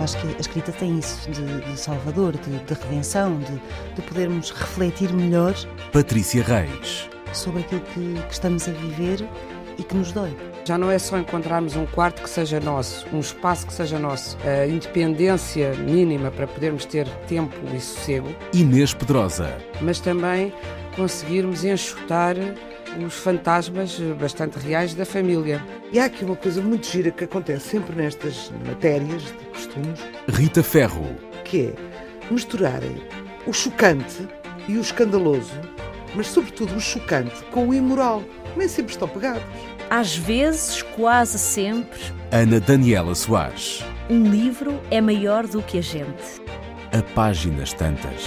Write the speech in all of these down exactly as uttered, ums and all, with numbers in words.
acho que a escrita tem isso, de, de salvador, de, de redenção, de, de podermos refletir melhor Patrícia Reis. sobre aquilo que, que estamos a viver e que nos dói. Já não é só encontrarmos um quarto que seja nosso, um espaço que seja nosso, a independência mínima para podermos ter tempo e sossego. Inês Pedrosa. Mas também conseguirmos enxutar os fantasmas bastante reais da família. E há aqui uma coisa muito gira que acontece sempre nestas matérias de costumes. Rita Ferro. Que é misturarem o chocante e o escandaloso, mas sobretudo o chocante com o imoral. Nem sempre estão pegados. Às vezes, quase sempre, Ana Daniela Soares. um livro é maior do que a gente. A páginas tantas.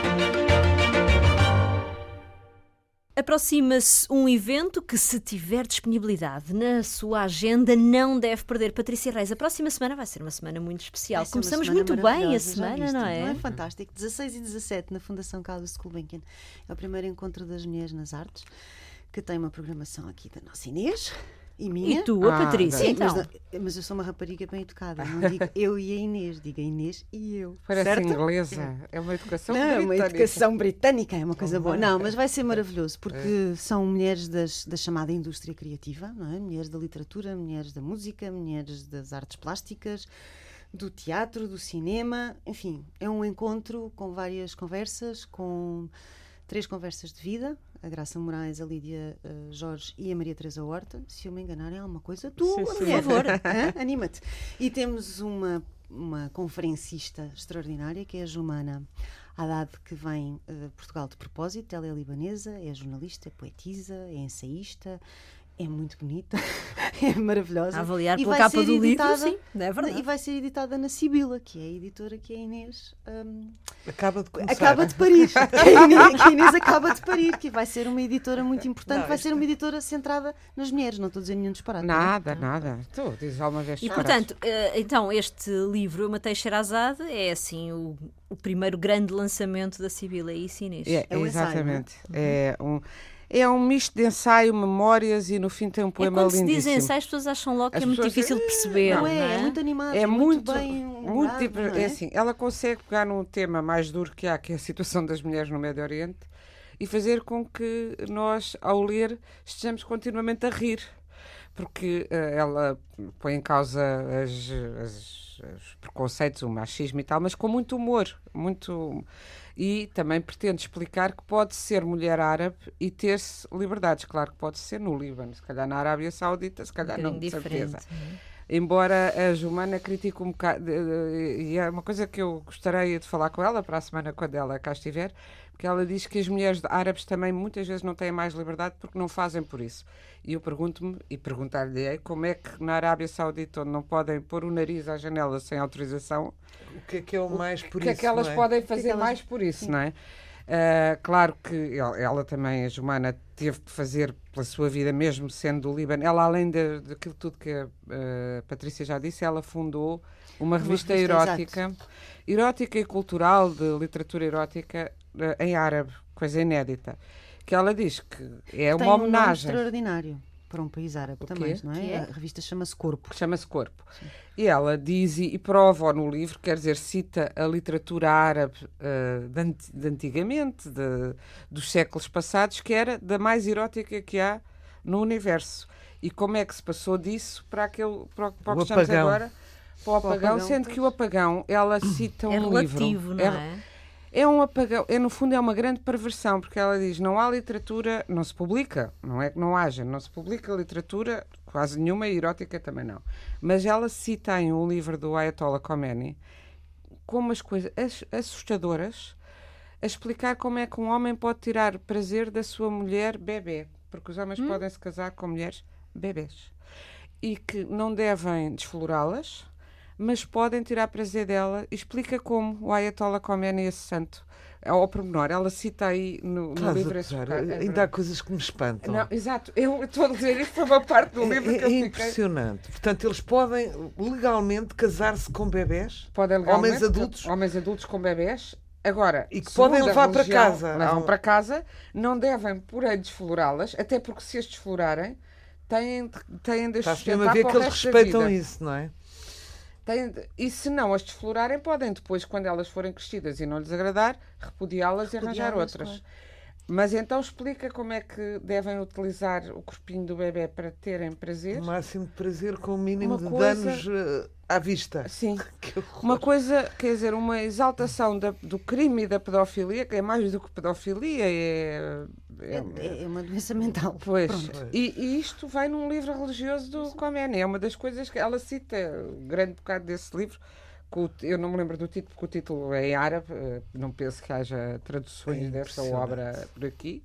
Aproxima-se um evento que, se tiver disponibilidade na sua agenda, não deve perder. Patrícia Reis, a próxima semana vai ser uma semana muito especial. Começamos muito bem a semana, não é? Não é fantástico? dezasseis e dezassete na Fundação Carlos Gulbenkian. É o primeiro encontro das mulheres nas artes, que tem uma programação aqui da nossa Inês e minha. E tu, a Ah, Patrícia, Sim, então? mas, mas eu sou uma rapariga bem educada. Não digo eu e a Inês, digo a Inês e eu. Parece certo? inglesa. É uma educação Não, é uma britânica. educação britânica, é uma coisa boa. Não, mas vai ser maravilhoso, porque são mulheres das, da chamada indústria criativa, não é? Mulheres da literatura, mulheres da música, mulheres das artes plásticas, do teatro, do cinema, enfim, é um encontro com várias conversas, com três conversas de vida, a Graça Moraes, a Lídia uh, Jorge e a Maria Teresa Horta. Se eu me enganar, é alguma coisa, tu, Sim, sim. por favor, hã? Anima-te. E temos uma, uma conferencista extraordinária, que é a Jumana Haddad, que vem uh, de Portugal de propósito. Ela é libanesa, é jornalista, é poetisa, é ensaísta, é muito bonita, é maravilhosa. A avaliar E pela vai capa ser do livro, editada- sim, é verdade. E vai ser editada na Sibila, que é a editora que a Inês hum, Acaba de começar. acaba de parir. Que a, Inês, que a Inês acaba de parir, que vai ser uma editora muito importante, Não, vai isto- ser uma editora centrada nas mulheres, não estou a dizer nenhum disparate. não é? Nada, nada. Tu dizes alguma vez E, disparates. portanto, eh, então, este livro, Matei Sherazade, é assim o, o primeiro grande lançamento da Sibila. É isso, Inês? É, É um ensaio, exatamente. É um, é um misto de ensaio, memórias e no fim tem um É poema quando se lindíssimo. dizem ensaios, as pessoas acham logo que As é muito pessoas difícil de dizem, perceber. Não é, não é muito animado, É muito, bem muito lembrado, tipo, não é assim, ela consegue pegar num tema mais duro que há, que é a situação das mulheres no Médio Oriente, e fazer com que nós, ao ler, estejamos continuamente a rir, porque eh, ela põe em causa as, as- os preconceitos, o machismo e tal, mas com muito humor, muito. E também pretende explicar que pode ser mulher árabe e ter-se liberdades. Claro que pode ser no Líbano, se calhar na Arábia Saudita, se calhar Um não, bocadinho de certeza. diferente, não é? Embora a Jumana critique um bocado, de- de- e é uma coisa que eu gostaria de falar com ela para a semana, quando ela cá estiver, porque ela diz que as mulheres árabes também muitas vezes não têm mais liberdade porque não fazem por isso. E eu pergunto-me, e perguntar-lhe como é que na Arábia Saudita, onde não podem pôr o nariz à janela sem autorização, O que é que é o mais por o que é isso? que elas não é? podem que fazer elas- mais por isso, não é? Ah, claro que ela, ela também, a Jumana, teve que fazer pela sua vida, mesmo sendo do Líbano. Ela, além de- daquilo tudo que a ah, Patrícia já disse, ela fundou uma revista, revista, erótica, erótica e cultural, de literatura erótica ah, em árabe, coisa inédita, que ela diz que é Tem uma um nome homenagem. extraordinário para um país árabe O também, quê? não Que é? é? A revista chama-se Corpo. Que chama-se Corpo. E ela diz e, e prova no livro, quer dizer, cita a literatura árabe eh, de, ant- de antigamente, de- dos séculos passados, que era da mais erótica que há no universo. E como é que se passou disso para aquele para, o- para o O que estamos apagão. agora? Para o apagão, apagão, sendo pois. que o apagão, ela cita um É livro. relativo, não é? É um apagão, é, no fundo é uma grande perversão, porque ela diz, não há literatura, não se publica, não é que não haja, não se publica literatura, quase nenhuma, e erótica também não. Mas ela cita em um livro do Ayatollah Khomeini como umas coisas ass- assustadoras, a explicar como é que um homem pode tirar prazer da sua mulher bebê, porque os homens podem se casar com mulheres bebês, e que não devem desflorá-las, mas podem tirar prazer dela. Explica como o Ayatollah Khomeini, esse santo, ao pormenor. Ela cita aí no, no Estás a livro... esse gozar. bocado. É Ainda há verdade. coisas que me espantam. Não, exato. Eu estou a dizer, isto foi uma parte do livro é, que eu é fiquei... impressionante. Portanto, eles podem legalmente casar-se com bebés? Podem legalmente- Homens adultos? Homens adultos com bebés. Agora, E que segundo podem a levar para religião, casa. Levam Há um- para casa, não devem, porém, desflorá-las, até porque se as desflorarem, têm, de- têm de as Está-se mesmo sustentar a ver para que o eles resto da respeitam vida. isso, não é? Tem, e se não as desflorarem, podem depois, quando elas forem crescidas e não lhes agradar, repudiá-las e arranjar outras. Claro. Mas então explica como é que devem utilizar o corpinho do bebê para terem prazer. O máximo de prazer com o mínimo uma de coisa... danos uh, à vista. Sim. Uma coisa, quer dizer, uma exaltação da, do crime e da pedofilia, que é mais do que pedofilia, é... É, é uma doença mental. Pois. E, e isto vem num livro religioso do Khomeini. É uma das coisas que ela cita, um grande bocado desse livro. Eu não me lembro do título, porque o título é em árabe, não penso que haja traduções é dessa obra por aqui.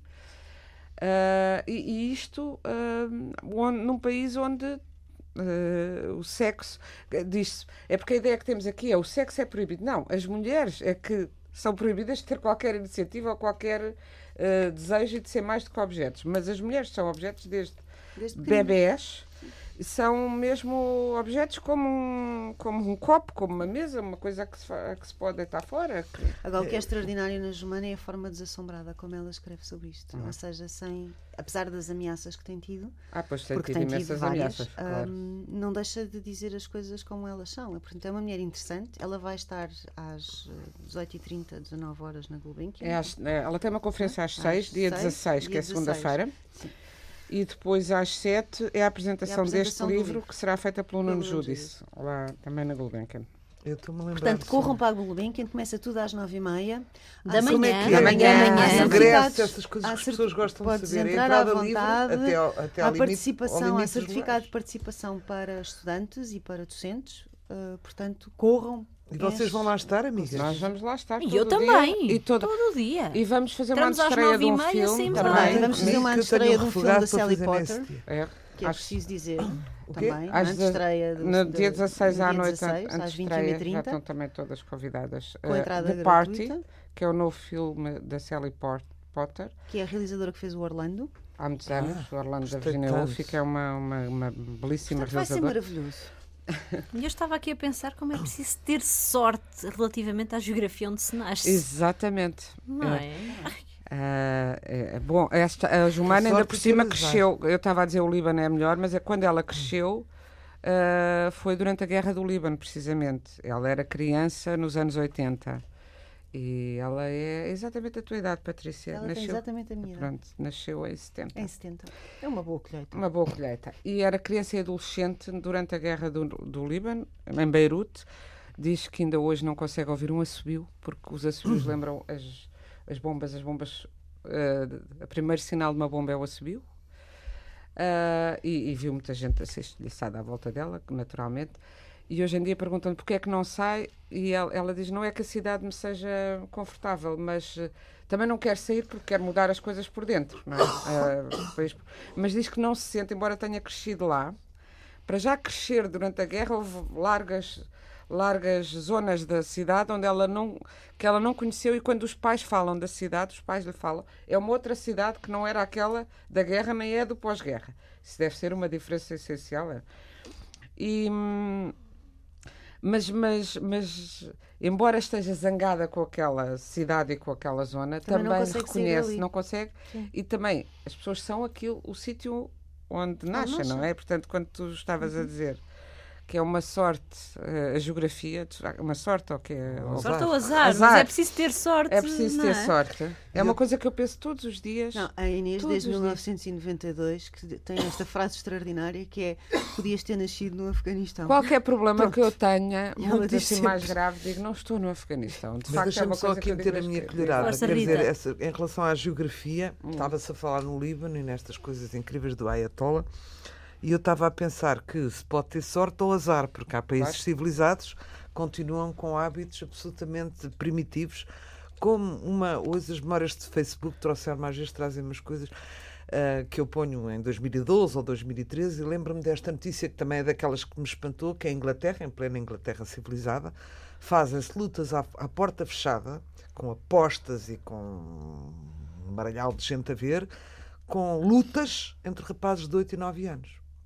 Uh, e, e isto uh, onde, num país onde uh, o sexo, diz-se, é porque a ideia que temos aqui é o sexo é proibido. Não, as mulheres é que são proibidas de ter qualquer iniciativa ou qualquer uh, desejo de ser mais do que objetos. Mas as mulheres são objetos desde, desde bebés. São mesmo objetos como um, como um copo, como uma mesa, uma coisa que se, a que se pode deitar fora. Que... Agora, o que é extraordinário na Joana é a forma desassombrada como ela escreve sobre isto. Uhum. Ou seja, sem, apesar das ameaças que tem tido, ah, pois tem porque tido tem imensas tido várias, ameaças, claro. um, não deixa de dizer as coisas como elas são. É, portanto, é uma mulher interessante. Ela vai estar às dezoito e trinta, dezanove horas na Gulbenkian. É, é, ela tem uma conferência às seis, dia dezasseis, que é segunda-feira. E depois às sete é a apresentação, é a apresentação deste livro, livro que será feita pelo Nuno Judice, lá também na Gulbenkian. Eu estou-me a lembrar. Portanto, corram para a Gulbenkian, começa tudo às nove e meia da manhã. Como é que é? Da manhã, manhã. Ingresso, essas coisas que as pessoas gostam de saber. Entrar à vontade, livre, até ao, até ao há limite, participação, há certificado de participação para estudantes e para docentes. Uh, portanto, corram. E vocês vão lá estar, amigas? Nós vamos lá estar. E eu também. E todo o dia. E vamos fazer Entramos uma estreia de um filme. Também. Vamos fazer uma estreia de um filme da Sally Potter. É. Que é preciso dizer também. Às de, estreia do, no dia dezasseis à noite, dezasseis, antes de estreia, já estão também todas convidadas. Com a entrada The Party, que é o novo filme da Sally Potter. Que é a realizadora que fez o Orlando. Há muitos anos, ah, o Orlando da Virginia Woolf, que é uma, uma, uma belíssima Portanto, realizadora. Vai ser maravilhoso. E eu estava aqui a pensar como é preciso ter sorte relativamente à geografia onde se nasce. Exatamente. Não é? é. Uh, é bom, esta, a Joana ainda por cima cresceu. Eu estava a dizer o Líbano é melhor, mas é quando ela cresceu uh, foi durante a Guerra do Líbano, precisamente. Ela era criança nos anos oitenta. E ela é exatamente a tua idade, Patrícia. Ela nasceu, tem exatamente a minha pronto, idade. Nasceu em setenta. Em setenta. É uma boa colheita. Uma boa colheita. E era criança e adolescente durante a guerra do, do Líbano, em Beirute. Diz que ainda hoje não consegue ouvir um assobio, porque os assobios uhum. lembram as, as bombas. As bombas uh, o primeiro sinal de uma bomba é o assobio. Uh, e, e viu muita gente a ser estilhaçada à volta dela, naturalmente. E hoje em dia perguntam-lhe porque é que não sai, e ela, ela diz, não é que a cidade me seja confortável, mas uh, também não quer sair porque quer mudar as coisas por dentro, não é? Uh, pois, mas diz que não se sente, embora tenha crescido lá. Para já crescer durante a guerra, houve largas, largas zonas da cidade onde ela não, que ela não conheceu, e quando os pais falam da cidade, os pais lhe falam, é uma outra cidade que não era aquela da guerra, nem é do pós-guerra. Isso deve ser uma diferença essencial. É? E... Mas, mas, mas, embora esteja zangada com aquela cidade e com aquela zona, também, também não reconhece, não consegue. Sim. E também, as pessoas são aquilo, o sítio onde nascem, não é? Portanto, quando tu estavas uhum. a dizer que é uma sorte, a geografia, uma sorte ou que é... Ou sorte ou azar, azar, mas é preciso ter sorte. É preciso ter é? sorte. É uma coisa que eu penso todos os dias. Não, a Inês, desde mil novecentos e noventa e dois, que tem esta frase extraordinária que é: podias ter nascido no Afeganistão. Qualquer problema Pronto. que eu tenha, muito assim mais grave, digo, não estou no Afeganistão. De mas facto, é uma só coisa aqui meter a minha colherada. Força, Quer dizer, Rita. essa, em relação à geografia, hum. estava-se a falar no Líbano e nestas coisas incríveis do Ayatollah. E eu estava a pensar que se pode ter sorte ou azar, porque há países claro. civilizados que continuam com hábitos absolutamente primitivos, como uma... Hoje as memórias de Facebook trouxeram mais vezes, trazem umas coisas uh, que eu ponho em dois mil e doze ou dois mil e treze, e lembro-me desta notícia que também é daquelas que me espantou, que é a Inglaterra, em plena Inglaterra civilizada, fazem-se lutas à, à porta fechada, com apostas e com um baralhau de gente a ver, com lutas entre rapazes de oito e nove anos.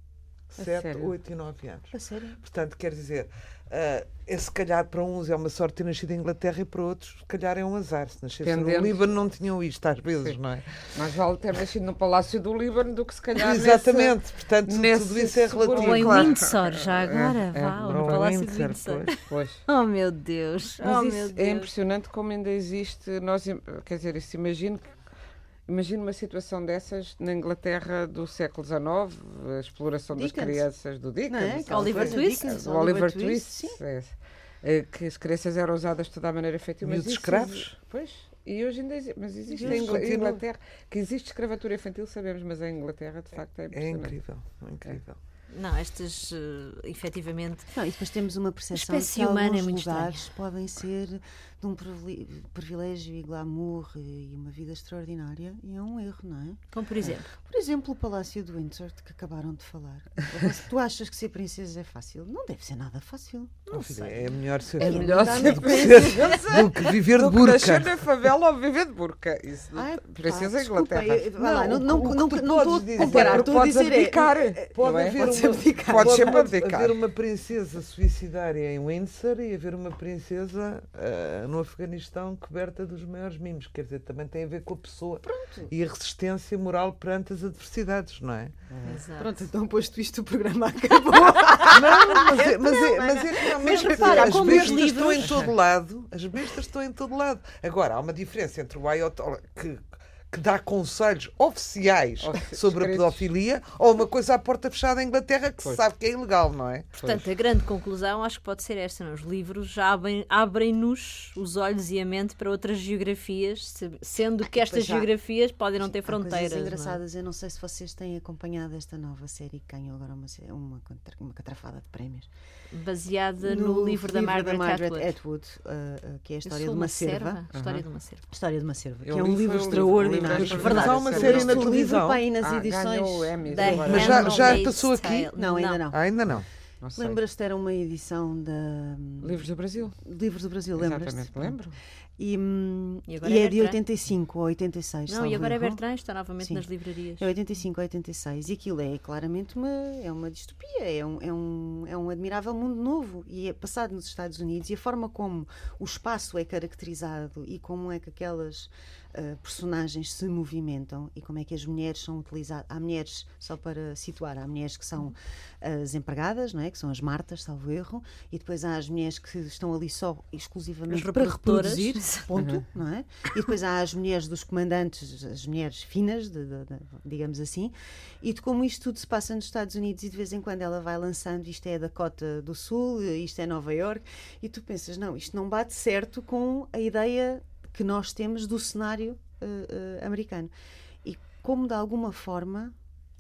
sete, oito e nove anos. A sério? Portanto, quer dizer, uh, é, se calhar para uns é uma sorte ter nascido em Inglaterra e para outros, se calhar é um azar. Se nascesse no Líbano não tinham isto às vezes, Sim. não é? Mas vale ter nascido no Palácio do Líbano do que se calhar Exatamente, nesse, portanto nesse tudo isso é relativo. Ou em claro. Windsor, já agora, É, vá, é, no Palácio de Windsor. Pois, pois. Oh meu Deus, Mas oh isso meu é Deus. impressionante como ainda existe, nós, quer dizer, isso imagino que Imagino uma situação dessas na Inglaterra do século dezenove, a exploração Dickens. das crianças do Dickens. Não é? Oliver coisa. Twist. Dickens, O Oliver, Oliver Twist, Twist, é, é, que as crianças eram usadas de toda a maneira feita. E os isso escravos? existe- Pois, e hoje ainda existe, mas existe E em hoje Ingl- continua. Inglaterra, que existe escravatura infantil, sabemos, mas em Inglaterra de facto é É impressionante. incrível, é incrível. Não, estas, uh, efetivamente, Não, e depois temos uma percepção A de espécie que humana é alguns muito lugares podem ser de um privile- privilégio e glamour e uma vida extraordinária, e é um erro, não é? como por exemplo, Por exemplo, o Palácio do Windsor, de que acabaram de falar. Tu achas que ser princesa é fácil? Não deve ser nada fácil. não Oh, filha, sei. é melhor ser É do melhor Dá-me ser de princesa que viver de do que nascer burca. na favela ou viver de burca. Isso, Ai, princesa pá, desculpa, Inglaterra. eu- vai lá, não, Não, não, o que não, tu não estou podes a dizer- comparar, estou a Podes dizer abdicar. é... Pode não é? haver, Pode-se uma, abdicar. Pode pode sempre abdicar. haver uma princesa suicidária em Windsor e haver uma princesa ah, no Afeganistão coberta dos maiores mimos. Quer dizer, também tem a ver com a pessoa Pronto. e a resistência moral perante as adversidades, não é? Exato. Pronto, então posto isto o programa acabou. Não, mas é, mas é, mas é que realmente Mas repara, as como os bestas livros- estão em todo lado. As bestas estão em todo lado. Agora, há uma diferença entre o Ayatollah que, que dá conselhos oficiais Ofi- sobre a escritos. pedofilia ou uma coisa à porta fechada em Inglaterra que se Pois. sabe que é ilegal, não é? Portanto, a grande conclusão acho que pode ser esta, não? Os livros já abrem- abrem-nos os olhos e a mente para outras geografias, se- sendo que estas Pois já. geografias podem não ter Há fronteiras. coisas não é? engraçadas. Eu não sei se vocês têm acompanhado esta nova série que ganhou agora uma, sé- uma, contra- uma catrafada de prémios. Baseada no, livro da Margaret, Atwood. Atwood, uh, uh, que é a Eu história sou de uma uma cerva. serva. História de uma serva. História de uma serva, que Eu é li, um foi livro o livro, extraordinário. o livro é Mas há uma série na Este livro, televisão. pá, aí nas Ah, edições. ganhou o Emmy da agora. Mas já- já Handmaid's passou aqui? Tale. Não, ainda não. Ah, ainda não. Não sei. Lembras-te, era uma edição da Livros do Brasil. Livros do Brasil, lembras-te? Exatamente, lembro. E, hum, E agora e é é de Bertrand. oitenta e cinco ou oitenta e seis. Não, salvo e agora é erro. Bertrand, está novamente Sim. nas livrarias. É oitenta e cinco ou oitenta e seis. E aquilo é claramente uma, é uma distopia, é um, é, um, é um admirável mundo novo. E é passado nos Estados Unidos. E a forma como o espaço é caracterizado e como é que aquelas uh, personagens se movimentam e como é que as mulheres são utilizadas. Há mulheres, só para situar, há mulheres que são as empregadas, não é? Que são as martas, salvo erro. E depois há as mulheres que estão ali só exclusivamente As para reprodutoras. reproduzir, ponto, não é? E depois há as mulheres dos comandantes, as mulheres finas, de, de, de, digamos assim, e de como isto tudo se passa nos Estados Unidos e de vez em quando ela vai lançando, isto é a Dakota do Sul, isto é Nova York, e tu pensas, não, isto não bate certo com a ideia que nós temos do cenário uh, uh, americano. E como de alguma forma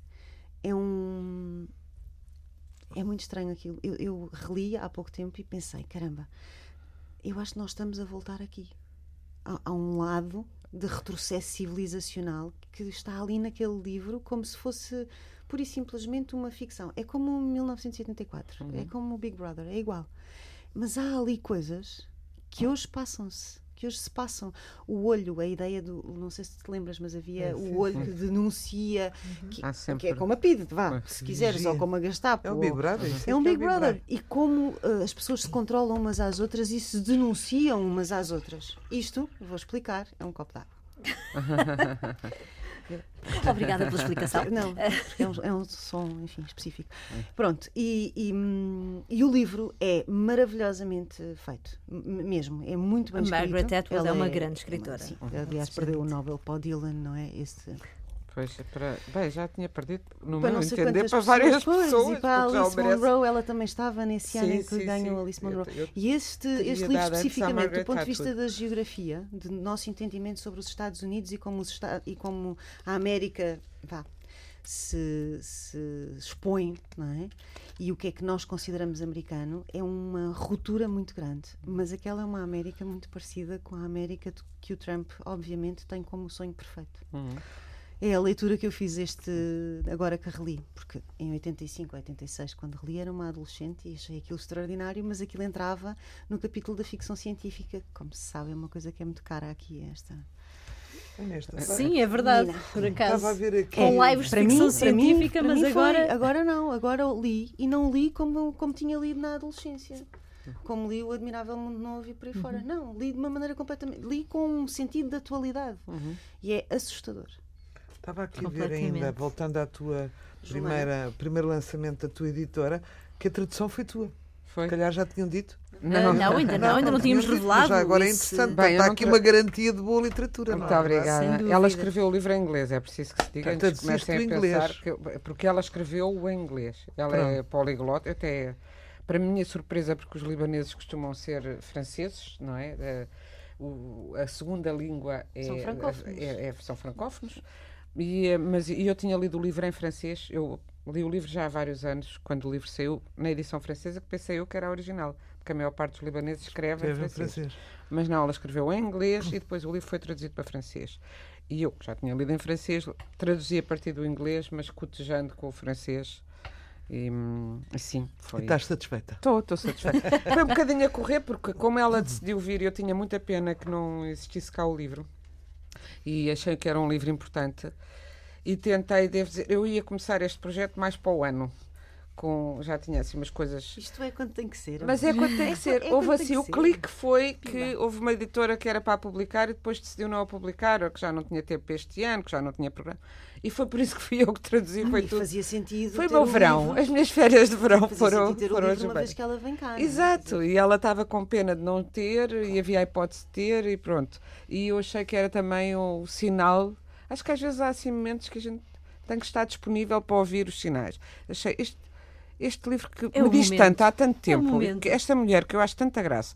é um... É muito estranho aquilo. Eu, eu reli há pouco tempo e pensei, caramba, eu acho que nós estamos a voltar aqui. Há, há um lado de retrocesso civilizacional que está ali naquele livro como se fosse pura e simplesmente uma ficção. É como mil novecentos e oitenta e quatro, Uhum. é como o Big Brother, é igual. Mas há ali coisas que hoje passam-se. Que hoje se passam. O olho, a ideia do. Não sei se te lembras, mas havia É, o sim, olho sim. que denuncia, que, Há sempre- que é como a P I D, vá, Pois. se quiseres, Vigia. ou como a Gestapo. É o ou- Big Brother. isso é um que Big o Brother. E como uh, as pessoas se controlam umas às outras e se denunciam umas às outras. Isto, eu vou explicar, é um copo d'água. Obrigada pela explicação. Não, porque é um, é um som, enfim, específico. Pronto, e, e, hum, e o livro é maravilhosamente feito, m- mesmo, é muito bem A escrito. Margaret Atwood Ela é uma grande escritora. Sim, aliás, perdeu o Nobel para o Dylan, não é? Esse, Pois, é para... Bem, já tinha perdido, no para meu não sei entender, quantas para várias pois, pessoas. e para a porque já o Alice merece. Munro, ela também estava nesse ano Sim, em que sim, ganhou sim. Alice Munro. Eu- eu E este, teria este dado livro, antes à especificamente, Margaret do ponto de vista Atwood. da geografia, do nosso entendimento sobre os Estados Unidos e como, os Esta- e como a América vá, se, se expõe, não é? E o que é que nós consideramos americano, é uma ruptura muito grande. Mas aquela é uma América muito parecida com a América de- que o Trump, obviamente, tem como sonho perfeito. Uhum. É a leitura que eu fiz este agora que reli, porque em oitenta e cinco, oitenta e seis, quando reli, era uma adolescente e achei aquilo extraordinário, mas aquilo entrava no capítulo da ficção científica, que, como se sabe, é uma coisa que é muito cara aqui, esta, Sim, é verdade, Menina. por acaso. Estava a ver aqui. Com lives de Para ficção mim, para mim, científica, para mas mim foi- agora... agora não, agora eu li e não li como, como tinha lido na adolescência. Como li o Admirável Mundo Novo e por aí fora. Não, li de uma maneira completamente. Li com um sentido de atualidade. E é assustador. Estava aqui a ver Completamente. ainda, voltando à tua primeira, primeiro lançamento da tua editora, que a tradução foi tua. Foi. Se calhar já tinham dito. Não, não, ainda não, ainda não tínhamos tinham dito, mas revelado. já agora é esse- interessante. Bem, eu Está não aqui tra- uma garantia de boa literatura. Muito não é? obrigada. Sem dúvida. Ela escreveu o livro em inglês, é preciso que se diga, Portanto, antes que comecem a traduziste o pensar, inglês. que, porque ela escreveu-o em inglês. Ela é Pronto. poliglota, até para minha surpresa, porque os libaneses costumam ser franceses, não é? Eh, o- a segunda língua é, São francófonos. é- é- são francófonos. E, eh, mas e eu tinha lido o livro em francês, eu li o livro já há vários anos, quando o livro saiu na edição francesa, que pensei eu que era a original, porque a maior parte dos libaneses escreve em Escreve em francês. francês. Mas não, ela escreveu em inglês e depois o livro foi traduzido para francês. E eu, que já tinha lido em francês, traduzi a partir do inglês, mas cotejando com o francês. E hum, assim E foi. estás satisfeita? Estou, estou satisfeita. Foi um bocadinho a correr, porque como ela decidiu vir, eu tinha muita pena que não existisse cá o livro. E achei que era um livro importante. E tentei, devo dizer, eu ia começar este projeto mais para o ano. Com, já tinha assim umas coisas. Isto é quando tem que ser. Mas é quando tem que ser. É Houve quando tem assim, que o ser. clique foi que Pimba. houve uma editora que era para publicar e depois decidiu não a publicar, ou que já não tinha tempo para este ano, que já não tinha programa. E foi por isso que fui eu que traduzi, foi E tudo. fazia sentido. Foi o ter meu o verão. livro. As minhas férias de verão Fazia foram, sentido ter o foram livro as uma vez que ela vem cá. não é? Exato, e ela estava com pena de não ter e havia a hipótese de ter e pronto. E eu achei que era também o sinal. Acho que às vezes há assim momentos que a gente tem que estar disponível para ouvir os sinais. Achei este, este livro que É me o diz momento. tanto, há tanto É o tempo, momento. que esta mulher que eu acho tanta graça,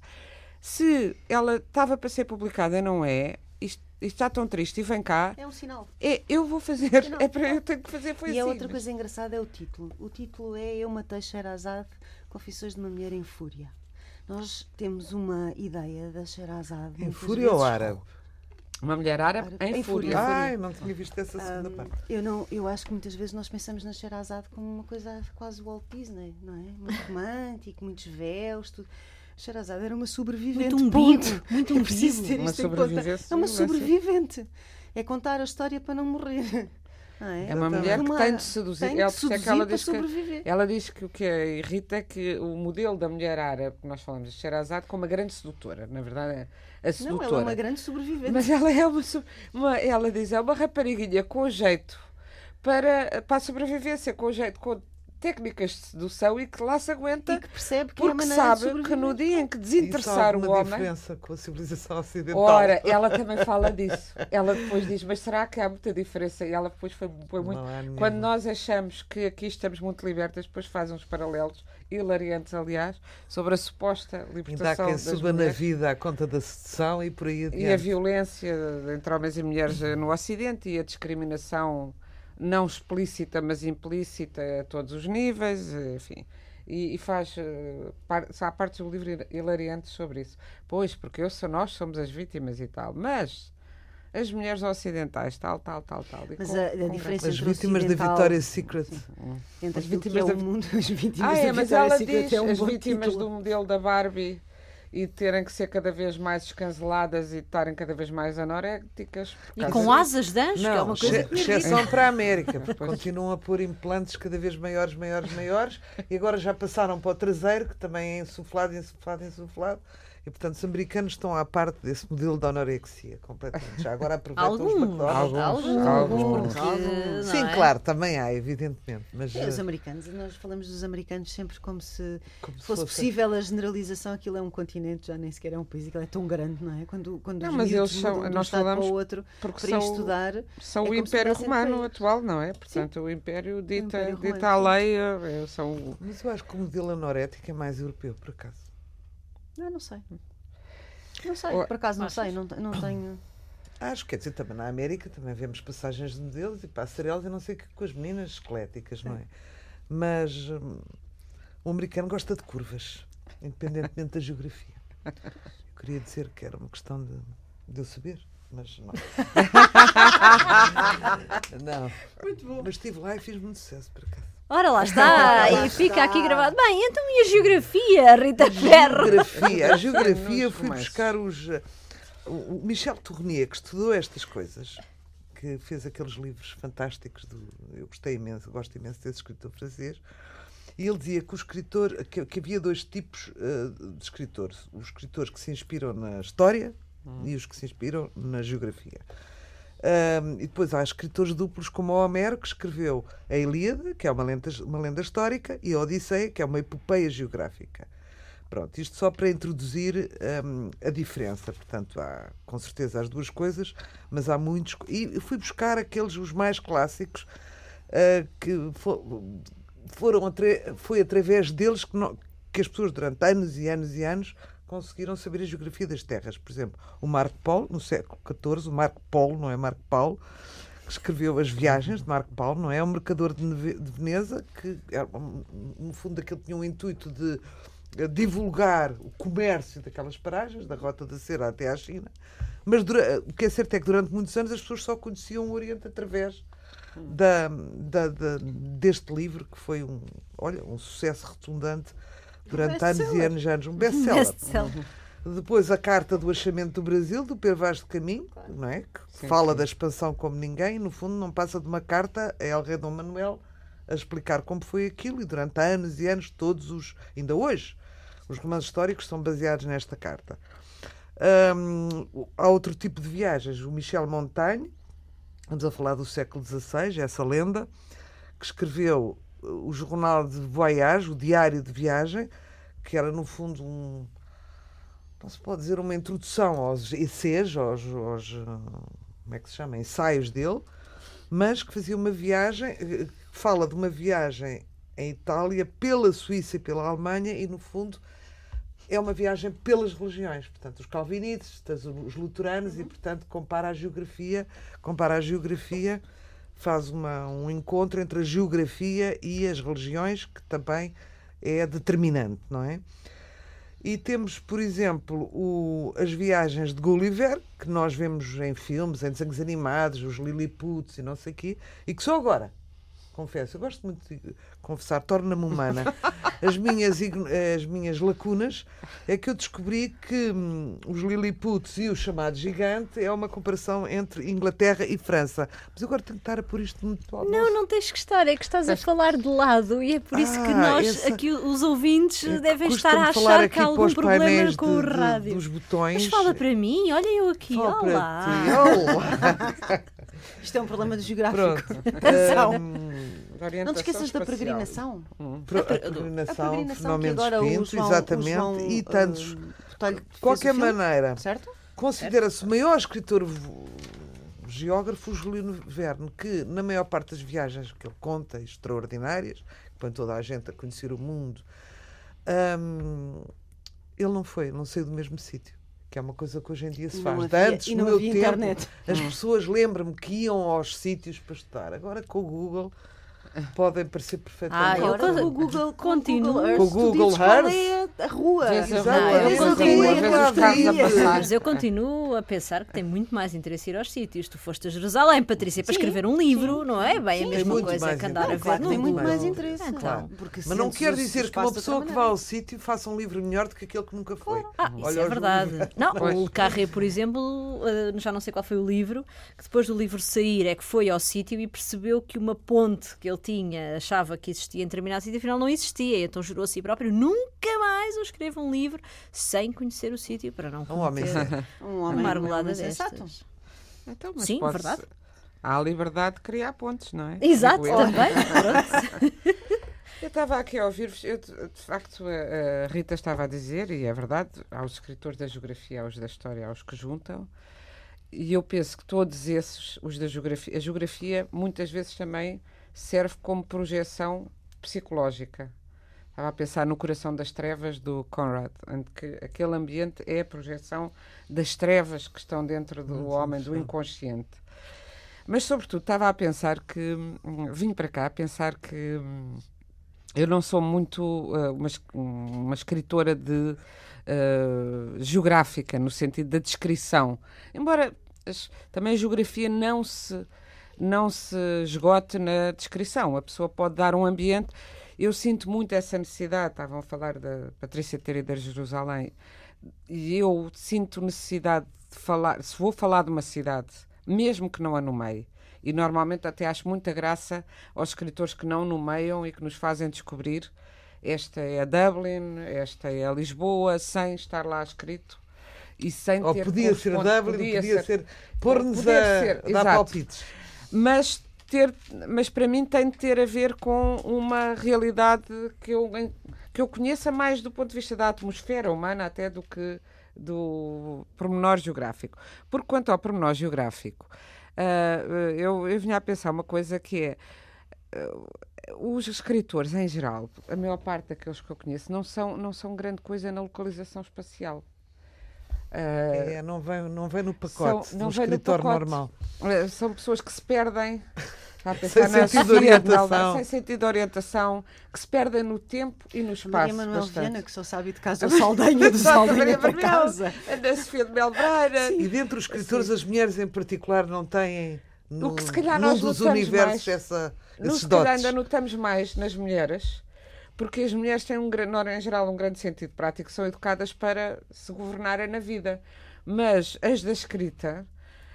se ela estava para ser publicada, não é? Isto, isto está tão triste e vem cá. É um sinal. É, eu vou fazer, Não, é para eu tenho que fazer, foi E assim. a outra mas- coisa engraçada é o título. O título é Eu Matei Sherazade, Confissões de uma Mulher em Fúria. Nós temos uma ideia da Sherazade. Em muitas fúria ou vezes- árabe? Uma mulher árabe Árabe. em Em fúria. fúria. Ai, não tinha visto essa segunda Hum, parte. eu, não, eu acho que muitas vezes nós pensamos na Sherazade como uma coisa quase Walt Disney, não é? Muito romântico, muitos véus, tudo. Sherazade era uma sobrevivente. Muito um ponto. bico, muito É um preciso bico. ter Uma isto em conta. sobrevivência, É uma não é assim? sobrevivente. É contar a história para não morrer. Não é? É uma mulher que Uma- tem de seduzir. tem Ela, de por isso é que seduzir ela para diz que, sobreviver. ela diz que o que a irrita é que o modelo da mulher árabe, que nós falamos de Sherazade, como uma grande sedutora. Na verdade, é a Não, sedutora. ela é uma grande sobrevivente. Mas ela é uma, so- uma- ela diz, é uma rapariguinha com jeito para, para a sobrevivência, com jeito, com técnicas de sedução e que lá se aguenta, E que percebe que é a porque maneira de sabe sobreviver. que no dia em que Isso há desinteressar o alguma homem. diferença com a civilização ocidental? Ora, ela também fala disso. Ela depois diz, mas será que há muita diferença? E ela depois foi, foi muito. Não há nenhuma. Quando nós achamos que aqui estamos muito libertas, depois faz uns paralelos, hilariantes, aliás, sobre a suposta Ainda há libertação quem das suba na mulheres vida à conta da sedução e por aí adiante. e a violência entre homens e mulheres no Ocidente e a discriminação não explícita, mas implícita a todos os níveis, enfim. E, e faz, eh, par, há partes do livro hilariantes sobre isso. Pois, porque eu sou, nós somos as vítimas e tal, mas as mulheres ocidentais, tal, tal, tal, tal. E Mas com- a, a com- diferença As entre o vítimas da ocidental- Victoria's Secret. entre As aquilo que vítimas é da- o mundo, as vítimas Ah, é, da mas Victoria's ela Secret diz é um as bom vítimas título. do modelo da Barbie e terem que ser cada vez mais escanceladas e estarem cada vez mais anoréticas. por E causa com disso. asas de anjo, que é Não, uma coisa exce- que me irrita. exceção para a América, porque continuam a pôr implantes cada vez maiores, maiores, maiores, e agora já passaram para o traseiro, que também é insuflado, insuflado, insuflado. E, portanto, os americanos estão à parte desse modelo de anorexia, completamente. Já agora aproveitam os Alguns, McDonald's. alguns, alguns, porque, não Sim, é? claro, também há, evidentemente. Mas É, os eh, americanos, nós falamos dos americanos sempre como se como se fosse fosse- possível a generalização. Aquilo é um continente, já nem sequer é um país, aquilo é tão grande, não é? Quando, quando Não, os mas miúdos eles são- mudam de um nós estado para falamos o outro porque para ir são- estudar. São é o como se Império pudessem Romano ter- atual, não é? Portanto, o Império dita, Império dita Romano, a lei, eh, são... Mas eu acho que o modelo anorético é mais europeu, por acaso. Não, não sei. Não sei, Ou- por acaso não Achas? sei, não, não tenho. Acho, quer dizer, também na América também vemos passagens de modelos e passarelas e não sei o que com as meninas esqueléticas, não é? Mas hum, o americano gosta de curvas, independentemente da geografia. Eu queria dizer que era uma questão de, de eu saber, mas não. Não. Muito bom. Mas estive lá e fiz muito sucesso, por acaso. Ora, lá está, e fica aqui gravado. Bem, então e a geografia, Rita Ferro? Geografia. A geografia Nos fui romances. buscar os. o Michel Tournier, que estudou estas coisas, que fez aqueles livros fantásticos, do, eu gostei imenso, gosto imenso desse escritor francês, e ele dizia que o escritor, que, que havia dois tipos uh, de escritores: os escritores que se inspiram na história hum. e os que se inspiram na geografia. Um, e depois há escritores duplos como o Homero, que escreveu a Ilíada, que é uma lenda, uma lenda histórica, e a Odisseia, que é uma epopeia geográfica. Pronto, isto só para introduzir um, a diferença. Portanto, há com certeza as duas coisas, mas há muitos. E fui buscar aqueles, os mais clássicos, uh, que for, foram foi através deles que, não, que as pessoas, durante anos e anos e anos, conseguiram saber a geografia das terras. Por exemplo, o Marco Polo, no século catorze, o Marco Polo, não é Marco Paulo, que escreveu as viagens de Marco Paulo, não é? O mercador de Veneza, que, no fundo, aquele tinha um intuito de divulgar o comércio daquelas paragens, da Rota da Seda até à China. Mas dura, o que é certo é que durante muitos anos as pessoas só conheciam o Oriente através da, da, da, deste livro, que foi um, olha, um sucesso retundante durante um anos e anos e anos. Um best-seller. Best Depois a Carta do Achamento do Brasil, do Pedro Vaz de Caminho, não é? Que sim, fala sim. da expansão como ninguém, e no fundo não passa de uma carta a El Rei Dom Manuel a explicar como foi aquilo, e durante anos e anos todos os, ainda hoje, os romances históricos são baseados nesta carta. Hum, há outro tipo de viagens. O Michel Montaigne, vamos a falar do século dezasseis, essa lenda, que escreveu o Jornal de Voyage, o Diário de Viagem, que era no fundo um, não se pode dizer uma introdução aos essays, aos, aos como é que se chama, ensaios dele, mas que fazia uma viagem, fala de uma viagem em Itália, pela Suíça e pela Alemanha, e no fundo é uma viagem pelas religiões, portanto os calvinistas, os luteranos, uhum. e portanto compara a geografia, compara a geografia, faz uma, um encontro entre a geografia e as religiões, que também é determinante, não é? E temos, por exemplo, o, as viagens de Gulliver, que nós vemos em filmes, em desenhos animados, os Liliputs e não sei o quê, e que só agora, confesso, eu gosto muito de confessar, torna-me humana. As minhas, as minhas lacunas é que eu descobri que hum, os Liliputs e o chamado gigante é uma comparação entre Inglaterra e França. Mas eu agora tenho que estar a pôr isto muito alto. Não, não tens que estar, é que estás a falar de lado, e é por isso ah, que nós, essa... aqui os ouvintes, é, devem estar a achar que há algum problema com o rádio. De, dos botões. Mas fala para mim, olha eu aqui, fala olá. Olá. Isto é um problema de geográfico. Um, não te esqueças da peregrinação. Hum. A, a peregrinação, a peregrinação fenómenos Pinto, João, exatamente, João, e tantos. Uh, de qualquer maneira, certo? considera-se o maior escritor geógrafo Júlio Verne, que na maior parte das viagens que ele conta, extraordinárias, que põe toda a gente a conhecer o mundo, um, ele não foi, não saiu do mesmo sítio. Que é uma coisa que hoje em dia se faz. Não havia, Antes, e no não meu havia tempo, internet. as pessoas, lembram-me que iam aos sítios para estudar. Agora, com o Google, podem parecer perfeitamente. Ah, agora, com o Google, continua. Com o Google Earth, é a rua. Mas eu continuo a pensar que tem muito mais interesse ir aos sítios. Tu foste a Jerusalém, Patrícia, para sim, escrever um livro, sim, não é? Bem, sim, a mesma coisa que andar não, a ver. Claro, no tem muito Google. mais interesse. Então, claro. Mas não quer dizer que uma pessoa que vá ao sítio faça um livro melhor do que aquele que nunca foi. Ah, isso Olha é verdade. Não, o Le Carré, por exemplo, já não sei qual foi o livro, que depois do livro sair é que foi ao sítio e percebeu que uma ponte que ele tinha, achava que existia em determinado sítio, afinal não existia, então jurou a si próprio: nunca mais eu escrevo um livro sem conhecer o sítio, para não cometer um homem uma argolada destas. Então, mas sim, verdade. Há a liberdade de criar pontes, não é? Exato, também. Pronto. Eu estava aqui a ouvir-vos, eu, de facto, a, a Rita estava a dizer, e é verdade, há os escritores da geografia, há os da história, há os que juntam, e eu penso que todos esses, os da geografia, a geografia muitas vezes também serve como projeção psicológica. Estava a pensar no Coração das Trevas, do Conrad, em que aquele ambiente é a projeção das trevas que estão dentro do Muito homem, do inconsciente. Mas, sobretudo, estava a pensar que, vim para cá a pensar que eu não sou muito uh, uma, uma escritora de uh, geográfica, no sentido da descrição. Embora as, também a geografia não se... não se esgote na descrição. A pessoa pode dar um ambiente. Eu sinto muito essa necessidade. Estavam a falar da Patrícia ter ido a Jerusalém, e eu sinto necessidade de de falar, se vou falar de uma cidade, mesmo que não a nomeie, e normalmente até acho muita graça aos escritores que não nomeiam e que nos fazem descobrir esta é a Dublin, esta é a Lisboa, sem estar lá escrito. E sem Ou ter podia ser Dublin, podia, podia ser, ser pôr-nos a, ser, a dar palpites. Mas, ter, mas para mim tem de ter a ver com uma realidade que eu, que eu conheça mais do ponto de vista da atmosfera humana até do que do pormenor geográfico. Porque quanto ao pormenor geográfico, uh, eu, eu vinha a pensar uma coisa que é... Uh, os escritores, em geral, a maior parte daqueles que eu conheço, não são, não são grande coisa na localização espacial. Uh, é, não vem, não vem no pacote são, não do escritor normal. Uh, são pessoas que se perdem a pensar sem sentido de orientação. Sem sentido de orientação, que se perdem no tempo e no espaço. Maria Manuel Viana, que só sabe de casa o Saldanha do Saldanha para casa. A Sofia de Melbreira. E dentre os escritores, Sim. as mulheres em particular não têm no, o que se calhar num nós dos notamos universos mais, essa, no, esses se dotes. calhar ainda notamos mais nas mulheres, porque as mulheres têm, um, em geral, um grande sentido prático, são educadas para se governarem na vida. Mas as da escrita,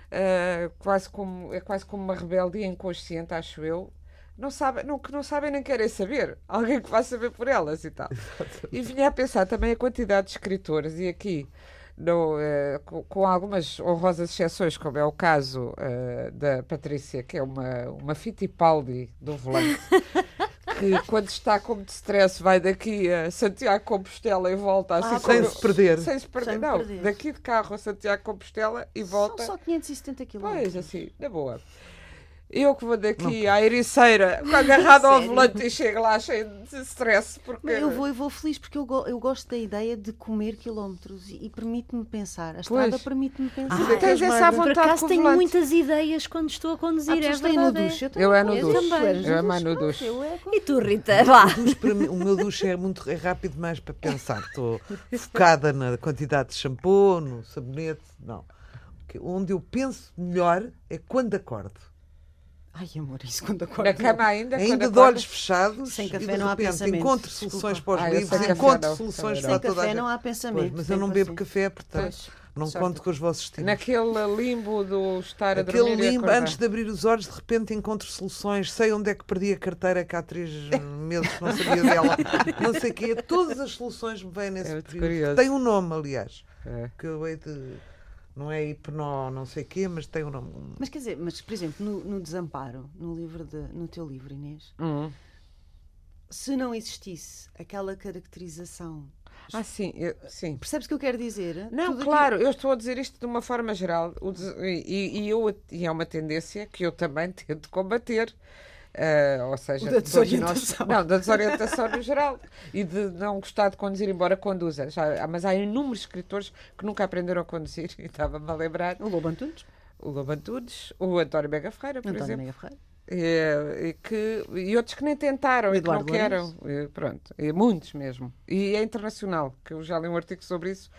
uh, quase como, é quase como uma rebeldia inconsciente, acho eu, não sabem, não, que não sabem nem querem saber. Alguém que vá saber por elas e tal. E vinha a pensar também a quantidade de escritores, e aqui, no, uh, com, com algumas honrosas exceções, como é o caso uh, da Patrícia, que é uma, uma Fittipaldi do volante, que quando está como de stress vai daqui a Santiago Compostela e volta assim, ah, sem se perder. Sem se perder, sem não. perder. Daqui de carro a Santiago Compostela e volta. São só quinhentos e setenta quilómetros. Pois, assim, na boa. Eu que vou daqui não. à Ericeira, agarrado ao volante e chego lá cheio de stress. Porque... Mas eu vou, eu vou feliz porque eu, go, eu gosto da ideia de comer quilómetros e, e permite-me pensar. A estrada permite-me pensar. Ah, tens essa vontade. Por acaso tenho muitas ideias quando estou a conduzir. Ah, é verdade. No duche, eu, eu é no eu duche. Também. Eu é mais no duche. E tu, Rita? Vá. O, duche para mim, o meu duche é muito é rápido demais para pensar. Estou focada na quantidade de shampoo, no sabonete. Não. Onde eu penso melhor é quando acordo. Ai, amor, isso quando acordo. Na cama ainda? Ainda de olhos fechados. Sem café e de não há repente pensamento. Encontro soluções Desculpa. para os Ah, livros, sem encontro café, soluções Sem para toda a café gente. não há pensamento. Pois, mas eu não bebo café, portanto pois, não sorte. conto com os vossos estímulos. Naquele limbo do estar a Aquele dormir limbo, e antes de abrir os olhos, de repente encontro soluções. Sei onde é que perdi a carteira que há três meses não sabia dela. Não sei o quê. Todas as soluções me vêm nesse é período. Curioso. Tem um nome, aliás. É. Que eu hei de... Não é hipnó, não sei o quê, mas tem um nome. Mas quer dizer, mas, por exemplo, no, no Desamparo, no, livro de, no teu livro, Inês, Uhum. se não existisse aquela caracterização... Ah, sim, eu, sim. Percebes o que eu quero dizer? Não, Tudo claro, aquilo... eu estou a dizer isto de uma forma geral o des... e, e, eu, e é uma tendência que eu também tento combater. Uh, ou seja, da desorientação. Nós, não, da desorientação no geral e de não gostar de conduzir, embora conduza. Já, mas há inúmeros escritores que nunca aprenderam a conduzir, e estava-me a lembrar. O Lobo Antunes. O Lobo Antunes, o António Mega Ferreira, por António exemplo. Mega Ferreira. E, e, que, e outros que nem tentaram e que não querem. E, pronto, e muitos mesmo. E é internacional, que eu já li um artigo sobre isso.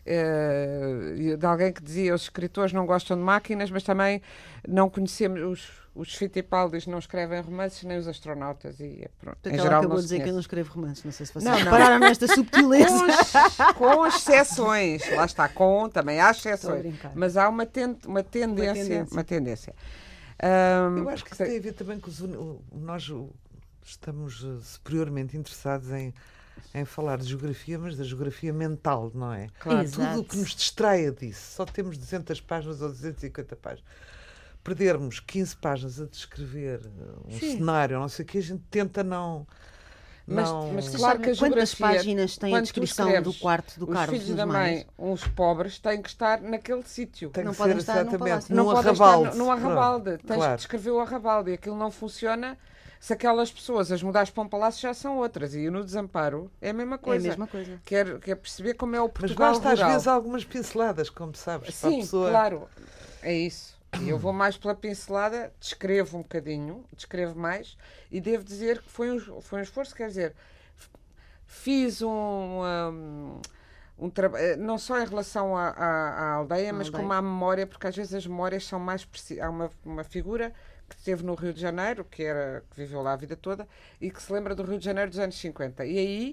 Uh, de alguém que dizia os escritores não gostam de máquinas, mas também não conhecemos os, os Fittipaldis não escrevem romances nem os astronautas e pronto. Porque em ela geral acabou não de dizer conhece. que eu não escrevo romances, não sei se vocês não, não. repararam nesta subtileza. Com, com exceções, lá está, com também há exceções, mas há uma, ten, uma tendência, uma tendência. Uma tendência. Um, eu acho que isso tem a ver também com os, nós estamos superiormente interessados em em falar de geografia, mas da geografia mental, não é? Claro. Tudo o que nos distraia disso. Só temos duzentas páginas ou duzentas e cinquenta páginas. Perdermos quinze páginas a descrever um Sim. cenário, não sei o que, a gente tenta não... Mas, não... mas claro que a quantas geografia, páginas tem a descrição do quarto do os Carlos filhos da mãe, uns pobres, têm que estar naquele sítio. Tem não que podem ser estar exatamente num num arrabalde. arrabalde. Num arrabalde. Tens claro. que descrever o arrabalde e aquilo não funciona... Se aquelas pessoas as mudares para um palácio já são outras. E no Desamparo é a mesma coisa. É a mesma coisa. Quer, quer perceber como é o Portugal Mas basta rural. às vezes algumas pinceladas, como sabes. Sim, para a pessoa... claro. É isso. E eu vou mais pela pincelada, descrevo um bocadinho, descrevo mais, e devo dizer que foi um, foi um esforço, quer dizer, fiz um... um Um trabalho, não só em relação à, à, à aldeia, a mas aldeia. Como à memória, porque às vezes as memórias são mais precisas. Há uma, uma figura que esteve no Rio de Janeiro, que, era, que viveu lá a vida toda, e que se lembra do Rio de Janeiro dos anos cinquenta. E aí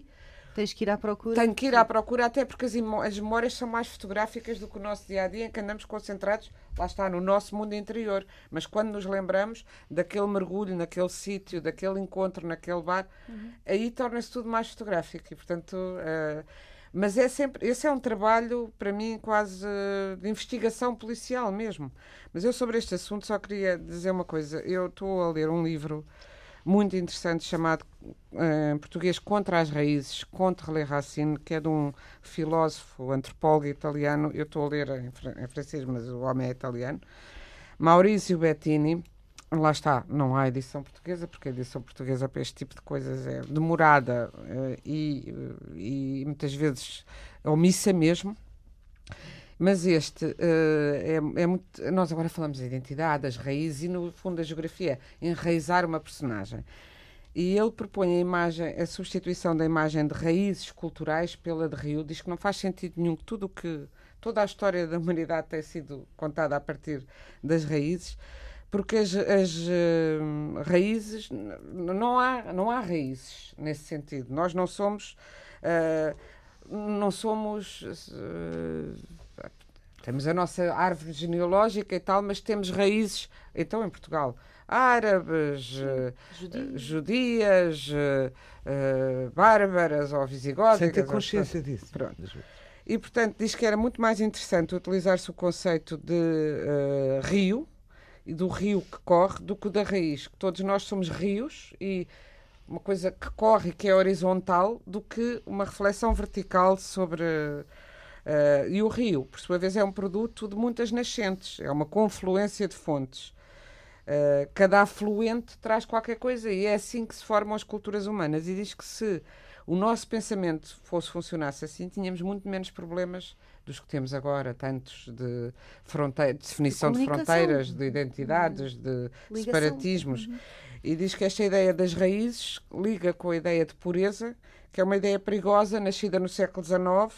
Tens que ir à procura. Tenho que ir à procura, até porque as, as memórias são mais fotográficas do que o nosso dia-a-dia, em que andamos concentrados, lá está, no nosso mundo interior. Mas quando nos lembramos daquele mergulho, naquele sítio, daquele encontro, naquele bar, uhum. aí torna-se tudo mais fotográfico. E, portanto, uh, mas é sempre, esse é um trabalho, para mim, quase uh, de investigação policial mesmo. Mas eu, sobre este assunto, só queria dizer uma coisa. Eu estou a ler um livro muito interessante chamado em português Contra as Raízes, Contre les Racines, que é de um filósofo, antropólogo italiano. Eu estou a ler em, em francês, mas o homem é italiano. Maurizio Bettini. Lá está, não há edição portuguesa, porque a edição portuguesa para este tipo de coisas é demorada e, e muitas vezes omissa mesmo. Mas este uh, é, é muito... Nós agora falamos da identidade, das raízes e, no fundo, da geografia. Enraizar uma personagem. E ele propõe a imagem, a substituição da imagem de raízes culturais pela de rio. Diz que não faz sentido nenhum que tudo que... Toda a história da humanidade tem sido contada a partir das raízes, porque as, as uh, raízes... Não há, não há raízes nesse sentido. Nós não somos... Uh, não somos... Uh, Temos a nossa árvore genealógica e tal, mas temos raízes, então, em Portugal, árabes, uh, judias, judias uh, uh, bárbaras ou visigóticas. Sem ter consciência ou, disso. Pronto. E, portanto, diz que era muito mais interessante utilizar-se o conceito de uh, rio, e do rio que corre, do que o da raiz. Todos nós somos rios e uma coisa que corre, que é horizontal, do que uma reflexão vertical sobre... Uh, e o rio, por sua vez, é um produto de muitas nascentes, é uma confluência de fontes. Uh, cada afluente traz qualquer coisa e é assim que se formam as culturas humanas. E diz que se o nosso pensamento fosse funcionasse assim, tínhamos muito menos problemas dos que temos agora, tantos de, fronteira, de definição de, de fronteiras, de identidades, de Ligação. separatismos. Uhum. E diz que esta ideia das raízes liga com a ideia de pureza, que é uma ideia perigosa, nascida no século dezenove,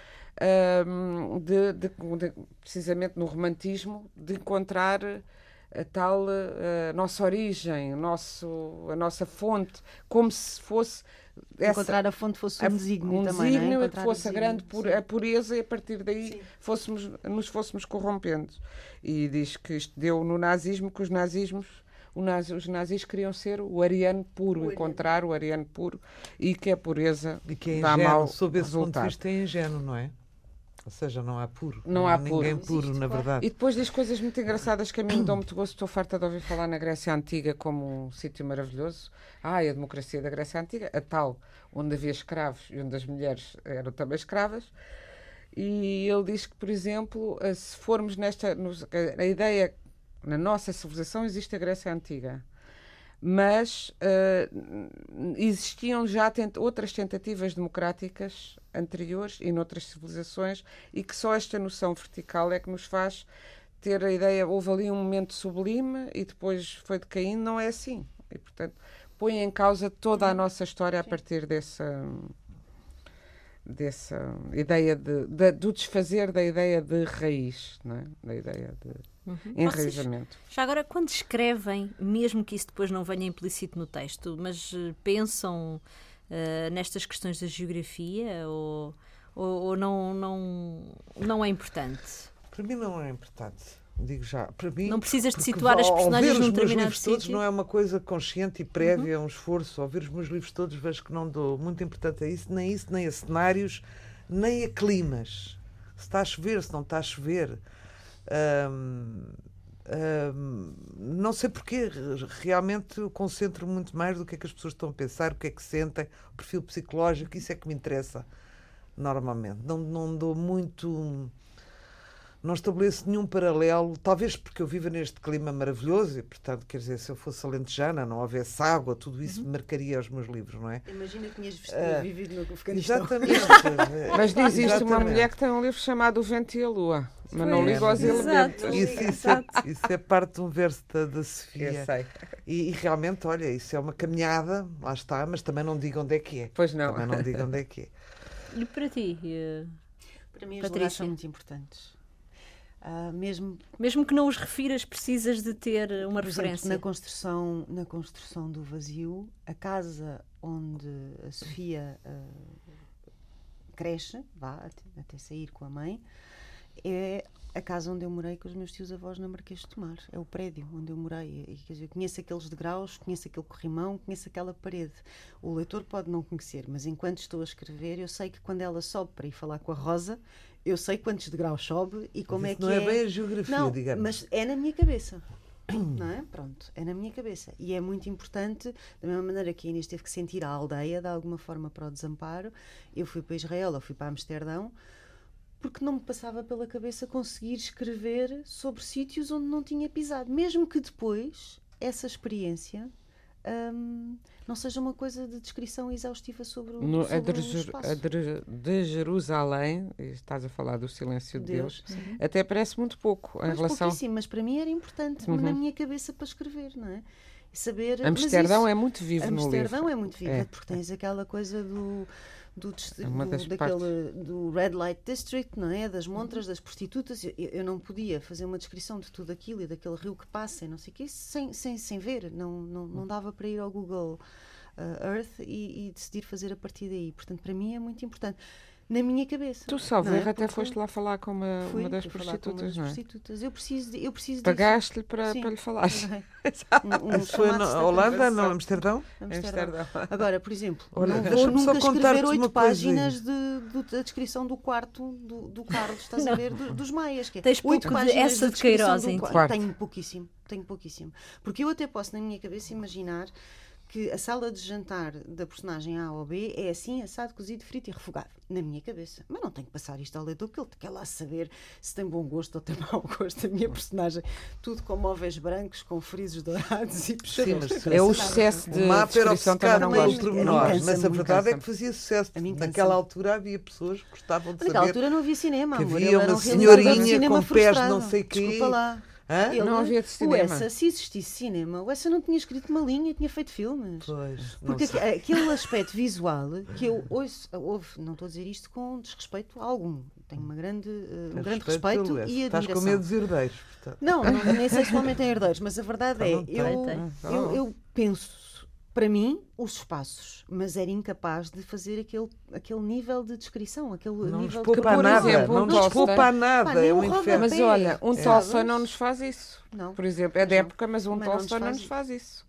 Um, de, de, de, precisamente no romantismo, de encontrar a tal a nossa origem, o nosso, a nossa fonte, como se fosse... Essa, encontrar a fonte fosse um desígnio um também, desígnio, não é? que fosse a grande pur, a pureza e a partir daí fôssemos, nos fôssemos corrompendo. E diz que isto deu no nazismo, que os nazismos o nazi, os nazis queriam ser o ariano puro, o encontrar ariano. o ariano puro, e que a pureza e que é dá ingênuo, mau sob esse resultado. ponto de vista é ingênuo, não é? Ou seja, não há puro. Não, não há ninguém puro. puro, na verdade. E depois diz coisas muito engraçadas que a mim me dão muito gosto. Estou farta de ouvir falar na Grécia Antiga como um sítio maravilhoso. Ah, a democracia da Grécia Antiga, a tal, onde havia escravos e onde as mulheres eram também escravas. E ele diz que, por exemplo, se formos nesta... A ideia, na nossa civilização existe a Grécia Antiga. Mas uh, existiam já tent- outras tentativas democráticas anteriores e noutras civilizações, e que só esta noção vertical é que nos faz ter a ideia, houve ali um momento sublime e depois foi decaindo. Não é assim. E, portanto, põe em causa toda a nossa história a partir dessa, dessa ideia de, de, do desfazer da ideia de raiz, não é? Da ideia de... Uhum. Enraizamento. Já agora, quando escrevem, mesmo que isso depois não venha implícito no texto, mas uh, pensam uh, nestas questões da geografia ou, ou, ou não, não, não é importante? Para mim não é importante, digo já. Para mim, não precisas de situar as personagens num determinado sítio? Todos não é uma coisa consciente e prévia, é uhum. um esforço. Ao ver os meus livros todos vejo que não dou muito importância a isso, nem isso, nem a cenários, nem a climas. Se está a chover, se não está a chover... Um, um, não sei porquê, realmente eu concentro muito mais do que é que as pessoas estão a pensar, o que é que sentem, o perfil psicológico, isso é que me interessa normalmente. Não, não dou muito, não estabeleço nenhum paralelo, talvez porque eu vivo neste clima maravilhoso e, portanto, quer dizer, se eu fosse alentejana, não houvesse água, tudo isso uhum. marcaria os meus livros, não é? Imagina que tinhas uh, vivido no Afeganistão. Exatamente. Mas diz isto uma mulher que tem um livro chamado O Vento e a Lua. Mas não ligo aos elementos. Isso, isso, é, isso é parte de um verso da, da Sofia. Eu sei. E, e realmente, olha, isso é uma caminhada, lá está, mas também não digo onde é que é. Pois não. Também não digo onde é que é. E para ti? Uh, para mim, os lugares são muito importantes. Uh, mesmo... mesmo que não os refiras, precisas de ter uma Por referência. Exemplo, na construção, na construção do vazio, a casa onde a Sofia uh, cresce, vá, até, até sair com a mãe, é a casa onde eu morei com os meus tios-avós na Marquês de Tomar. É o prédio onde eu morei. E, quer dizer, eu conheço aqueles degraus, conheço aquele corrimão, conheço aquela parede. O leitor pode não conhecer, mas enquanto estou a escrever, eu sei que quando ela sobe para ir falar com a Rosa, eu sei quantos degraus sobe e como mas é que não é. Não é bem a geografia, não, digamos. Mas é na minha cabeça. Não é? Pronto, é na minha cabeça. E é muito importante, da mesma maneira que a Inês teve que sentir a aldeia de alguma forma para o desamparo, eu fui para Israel ou fui para Amsterdão, porque não me passava pela cabeça conseguir escrever sobre sítios onde não tinha pisado. Mesmo que depois essa experiência hum, não seja uma coisa de descrição exaustiva sobre o, no, sobre a, de, o espaço. a de, de Jerusalém, estás a falar do silêncio de Deus, Deus até parece muito pouco em mas relação... pouquíssimo, mas para mim era importante Uhum. na minha cabeça para escrever, não é? E saber, Amsterdão mas isso, é muito vivo no livro. Amsterdão é muito vivo, É. porque tens aquela coisa do... Do, É uma do, das daquele, do Red Light District, não é? Das montras, das prostitutas. Eu, eu não podia fazer uma descrição de tudo aquilo e daquele rio que passa e não sei o quê, sem, sem, sem ver. Não, não, não dava para ir ao Google uh, Earth e, e decidir fazer a partir daí. Portanto, para mim é muito importante. Na minha cabeça. Tu, salvo não é? erro, até Porque foste lá falar com uma, fui, uma das fui falar com uma prostitutas, das não é? prostitutas. Eu preciso, de, eu preciso Pagaste-lhe para, Sim. para lhe falar. disso. Um, um Isso foi chamado na stand-up. Holanda, não Amsterdão? Amsterdão. Agora, por exemplo, Olha, não vou deixa-me só nunca contar-te escrever oito uma coisa páginas aí. de, de- da descrição do quarto do, do Carlos, estás a ver, do- dos Maias. Que é Tens oito pouco de páginas essa de descrição Queiroz do em quarto. quarto. Tenho pouquíssimo, tenho pouquíssimo. Porque eu até posso, na minha cabeça, imaginar que a sala de jantar da personagem A ou B é assim, assado, cozido, frito e refogado. Na minha cabeça. Mas não tenho que passar isto ao leitor, porque ele quer lá saber se tem bom gosto ou tem mau gosto. A minha personagem, tudo com móveis brancos, com frisos dourados e puxadores. mas É o excesso de O mapa era descrição também obcecado não também- pelos gosto. a mim pormenores, cansa-me, mas a a mim verdade é cansa-me. que fazia sucesso. A mim Naquela cansa-me. altura havia pessoas que gostavam de Naquela saber altura não havia cinema, que amor. havia Eu era uma um realizador de senhorinha cinema com pés de frustrado. não sei quê. Desculpa lá. Hã? Ele- Não havia de O cinema. Essa, se existisse cinema, o Essa não tinha escrito uma linha, tinha feito filmes. Pois, não Porque sei. aqu- aquele aspecto visual que eu ouço, ouve, não estou a dizer isto com desrespeito algum, tenho uma grande, uh, um Tens grande respeito respeito pelo e Essa. Estás com admiração. medo dos herdeiros, portanto. Não, não, nem sexualmente em herdeiros, mas a verdade é, Ah, não tem. eu, Tem, eu, eu penso, para mim, os espaços, mas era incapaz de fazer aquele, aquele nível de descrição, aquele Não nos nível de poupa por nada, exemplo, não um nos Tolstói. poupa nada, Pá, nem é um um rodapé. inferno. Mas olha, um É. Tolstói não nos faz isso. Não. Por exemplo, é da Não. época, mas um Mas não nos Tolstói não faz nos faz isso.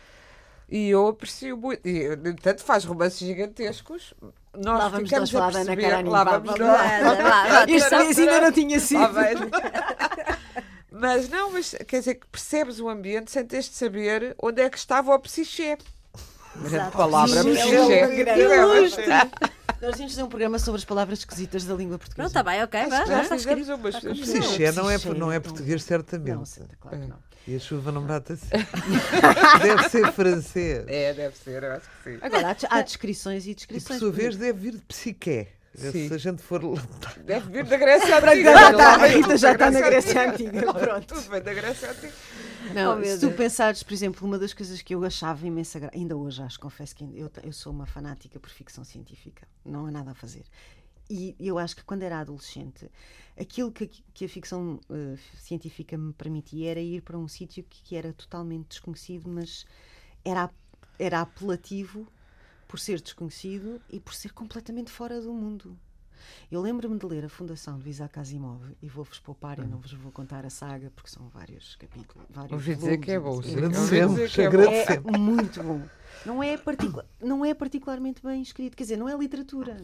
E eu aprecio muito. E, no entanto, faz romances gigantescos. Nós Lá vamos ficamos nós a falar da Ana perceber... Karenina, Lá vá, vamos vá, nós. vá, vá. Este mês ainda não tinha sido. Lá vais. Mas não, mas quer dizer que percebes o ambiente sem teres de saber onde é que estava o psiché. Exato. Palavra Sim, psiché. é um grande ilustre. É. Nós tínhamos de fazer um programa sobre as palavras esquisitas da língua portuguesa. Não, está bem, ok, vá, já Já está escrito. fizemos umas... Está Psiché não é, Psiché, não é não. português, Não, certamente. certo, claro que não. E a chuva não bate assim. Deve ser francês. É, deve ser, eu acho que sim. Agora, há, há descrições e E por descrições. sua vez deve vir de psiché. Sim. Se a gente for. Deve vir da Grécia Antiga. Já está, a Tudo Rita já da está na Grécia Antiga. Pronto. Tudo bem da Grécia Antiga. Não, Oh, meu se tu Deus. pensares, por exemplo, uma das coisas que eu achava imensa graça, ainda hoje acho, confesso que eu, eu sou uma fanática por ficção científica, não há nada a fazer. E eu acho que quando era adolescente, aquilo que, que a ficção uh, científica me permitia era ir para um sítio que, que era totalmente desconhecido, mas era, era apelativo por ser desconhecido e por ser completamente fora do mundo. Eu lembro-me de ler a Fundação do Isaac Asimov e vou-vos poupar, eu não vos vou contar a saga porque são vários capítulos. Vários Ouvi dizer que é bom. volumes. sim. Ouvi Agradecemos, dizer que é bom. agradecemos. É muito bom. Não é, particu- não é particularmente bem escrito, quer dizer, não é literatura.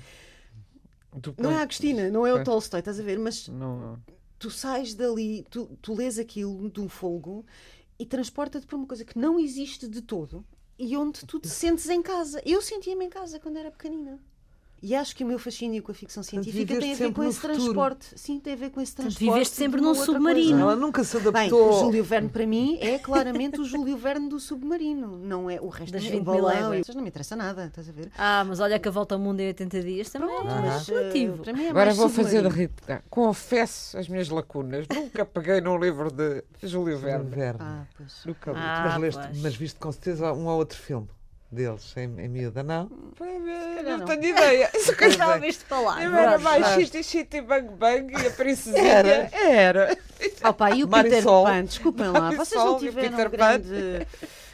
Do Não é a ponto- Agostina, não é o Pois. Tolstói, estás a ver? Mas Não, tu sais dali, tu, tu lês aquilo de um folgo e transporta-te para uma coisa que não existe de todo e onde tu te sentes em casa. Eu sentia-me em casa quando era pequenina. E acho que o meu fascínio com a ficção científica viveste tem a ver sempre com no esse futuro. transporte. Sim, tem a ver com esse Portanto, transporte. viveste sempre de uma num outra submarino. coisa. Ela nunca se Bem, adaptou. o Júlio Verne para mim é claramente o Júlio Verne do submarino, não é o resto Das do vinte mil balão. léguas. Isso não me interessa nada, estás a ver? Ah, mas olha que a volta ao mundo em oitenta dias também é Mas, eh, relativo. para mim é Agora mais vou fazer de submarino. Rita. Confesso as minhas lacunas. Nunca peguei num livro de Júlio Verne. Verne. Ah, pois. Nunca li. Ah, mas, leste, pois. mas viste com certeza um ou outro filme deles, em, em miúda, não? Não, não. tenho ideia. Isso que eu Já ouviste falar. Eu era Pronto. mais Mas- Chitty Chitty Bang Bang e a princesinha. Era? Era. Opa, e o Marisol. Peter Pan, desculpem lá, vocês não Marisol e o tiveram Peter grande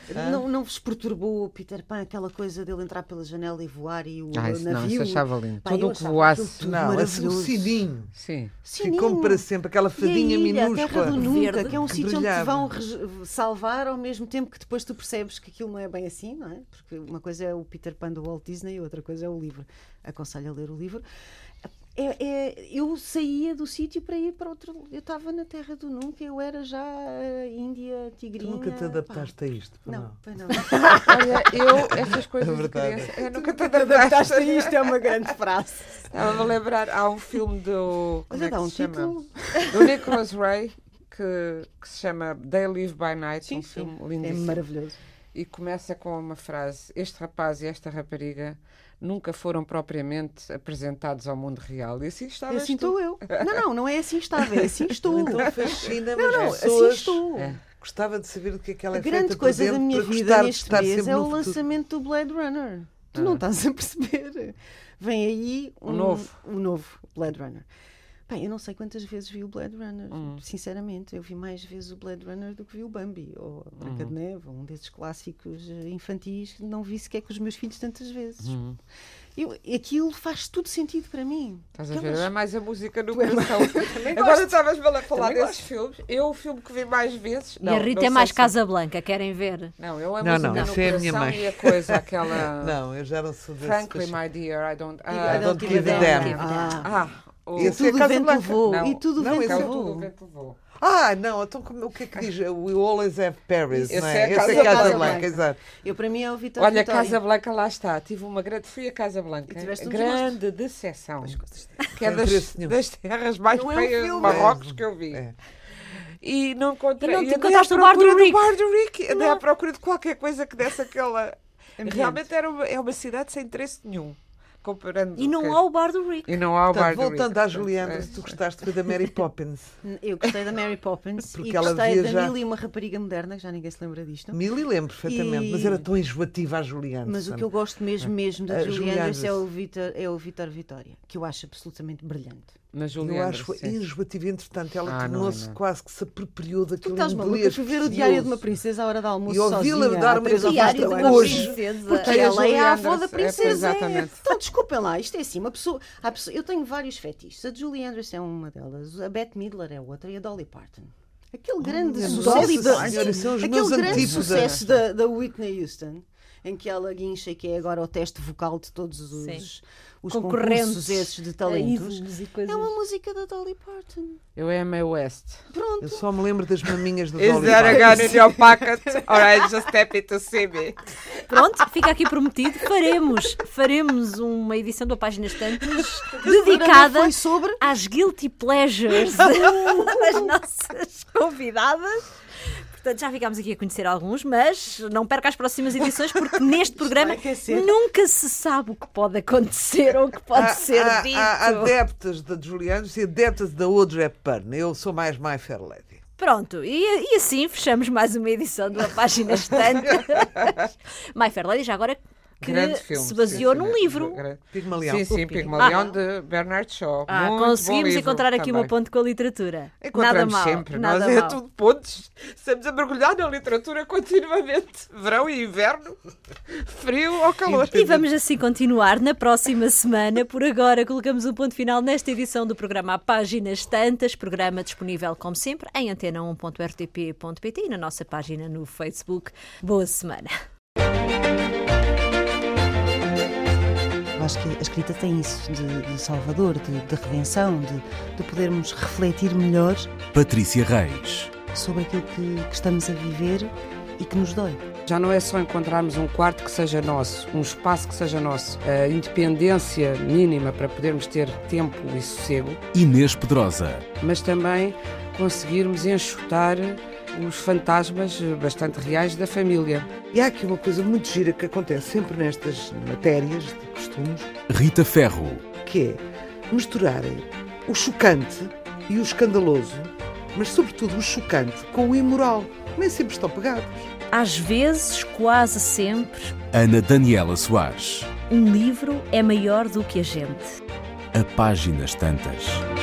Ah. Não, não vos perturbou o Peter Pan, aquela coisa dele entrar pela janela e voar e o Ah, isso não, navio? isso achava lindo. Pá, Tudo eu o que achava voasse. aquilo tudo Não, assim, o maravilhoso. sininho. Sim. Sininho. Ficou para sempre aquela E a fadinha ilha, a Terra minúscula. do Nunca, Verde, que é um que sítio onde te brilhava. vão res- salvar ao mesmo tempo que depois tu percebes que aquilo não é bem assim, não é? Porque uma coisa é o Peter Pan do Walt Disney e outra coisa é o livro. Aconselho a ler o livro. É, é- eu saía do sítio para ir para outro. Eu estava na Terra do Nunca, eu era já a Índia, Tu tigrinha. nunca te adaptaste a isto? Pá. Não. Não, pois não. Olha, eu, essas coisas É de verdade. criança, eu nunca te Adaptaste adaptaste a isto, é uma grande frase. Estava a lembrar, há um filme do. Como Olha, é dá que um se chama? título. Do Nicholas Ray, que, que se chama They Live by Night, Sim, um sim. filme É lindíssimo. maravilhoso. E começa com uma frase: este rapaz e esta rapariga nunca foram propriamente apresentados ao mundo real. E assim E estavas assim tu. estou eu. Não, não, não é assim estava, é assim estou. Então fascina, Não, mas não, as assim pessoas... estou. É. Gostava de saber do que é que ela A é feita grande por coisa da dentro minha para vida gostar de neste estar mês sempre é o no futuro. lançamento do Blade Runner. Tu Ah. não estás a perceber. Vem aí um, O novo. o novo Blade Runner. Bem, eu não sei quantas vezes vi o Blade Runner, Hum. sinceramente. Eu vi mais vezes o Blade Runner do que vi o Bambi, ou a Branca Hum. de Neve, ou um desses clássicos eh, infantis que não vi sequer com os meus filhos tantas vezes. Hum. Eu, aquilo faz tudo sentido para mim. Estás a ver? Aquelas- É mais a música no Tu é mais- coração. Também Agora gosto. estavas a falar Também desses filmes. Eu, o filme que vi mais vezes. E não, a Rita não é mais sei se- Casablanca, querem ver? Não, eu a Não, música não, no essa é a minha coração mãe. e a coisa, aquela. Não, eu já não sou desse. Frankly, fascínio. my dear, I don't. I Ah, don't give a damn. damn. Ah. ah, o... Esse E é tudo o Casa vento Blanca. levou. Não. E tudo o Não, vento esse é Aquele levou. tudo o vento levou. Ah, não, então como- o que é que diz? We always have Paris, Esse não é é? a Esse Casa é Casa Blanca. Blanca, exato. Eu, para mim, é o Vitor Olha, Vitória. Casa Blanca, lá está. Tive uma grande. Fui a Casa Blanca. E tiveste um Grande decepção. Pois, gostas. Que é Não das, interesse nenhum. das terras mais Não é um feias de filme. Marrocos que eu vi. É. E não encontrei. E não te andei encontraste à no Bar do procura Rick. Bar do Rick. Andei à procura de qualquer coisa que desse aquela. Ambiente. Realmente era uma, é uma cidade sem interesse nenhum. Comparando. E não com- há o bar do Rick. E não há o Bar Portanto, do Rick. voltando à Portanto, Julie é- Andrews, tu gostaste foi da Mary Poppins. Eu gostei da Mary Poppins Porque e ela gostei via da já- Mil e uma Rapariga Moderna, que já ninguém se lembra disto. Millie lembro perfeitamente, E- mas era tão enjoativa a Julie Andrews. Mas o que eu gosto mesmo, mesmo da A Julie Julie Andrews é Andrews. o Vitor, é o Vitor Vitória, que eu acho absolutamente brilhante. Na Julie Eu Andrews, acho sim. enjoativa, entretanto, ela Ah, não é, tornou-se não é. quase que se apropriou Tu daquilo. estás maluca inglês por ver o Diário de uma precioso. Princesa à hora do almoço E ouvi-la sozinha, dar à uma três ou entrevista quatro da Diário de uma manhã. hoje. princesa. Porque Tem a ela é Julie a avó Andrews, da é, princesa. exatamente. Então, desculpem lá, isto é assim, uma pessoa, há pessoa- eu tenho vários fetiches. A Julie Andrews é uma delas, a Bette Midler é outra e a Dolly Parton. Aquele grande minha sucesso, Nossa da, Senhora, são os aquele meus grande antípodas. sucesso da, da Whitney Houston, em que ela guincha e que é agora o teste vocal de todos os, Sim. os Concorrentes, concursos esses de talentos. ídolos e coisas. É uma música da Dolly Parton. Eu am a West. Pronto. Eu só me lembro das maminhas do Is Dolly there a Parton. gun in your pocket? Or I just happy to see me? Pronto, fica aqui prometido. Faremos, faremos uma edição da Páginas Tantas Dedicada dedicada foi sobre às guilty pleasures das nossas convidadas. Portanto, já ficámos aqui a conhecer alguns, mas não perca as próximas edições, porque neste programa vai aquecer. nunca se sabe o que pode acontecer ou o que pode Há- ser há, dito. há adeptas da Julie Andrews e adeptas da Audrey Hepburn. Eu sou mais My Fair Lady. Pronto, e, e assim fechamos mais uma edição da Páginas Tantas. My Fair Lady, já agora que Grande filme. se baseou sim, num sim, livro. grande- Pigmalião. Sim, sim, Pigmalião de Bernard Shaw. Ah, Muito conseguimos bom livro encontrar aqui uma também. ponte com a literatura. Nada Encontramos mal, sempre, nada nós é mal. tudo pontos. Estamos a mergulhar na literatura continuamente. Verão e inverno, frio ou calor. E vamos assim continuar na próxima semana. Por agora, colocamos um ponto final nesta edição do programa Páginas Tantas, programa disponível, como sempre, em antena um ponto r t p ponto p t e na nossa página no Facebook. Boa semana. Eu acho que a escrita tem isso de, de salvador, de, de redenção, de, de podermos refletir melhor Patrícia Reis. sobre aquilo que, que estamos a viver e que nos dói. Já não é só encontrarmos um quarto que seja nosso, um espaço que seja nosso, a independência mínima para podermos ter tempo e sossego, Inês Pedrosa. mas também conseguirmos enxutar os fantasmas bastante reais da família. E há aqui uma coisa muito gira que acontece sempre nestas matérias de costumes, Rita Ferro. que é misturarem o chocante e o escandaloso, mas sobretudo o chocante com o imoral. Nem sempre estão pegados. Às vezes, quase sempre, Ana Daniela Soares. um livro é maior do que a gente. A Páginas Tantas.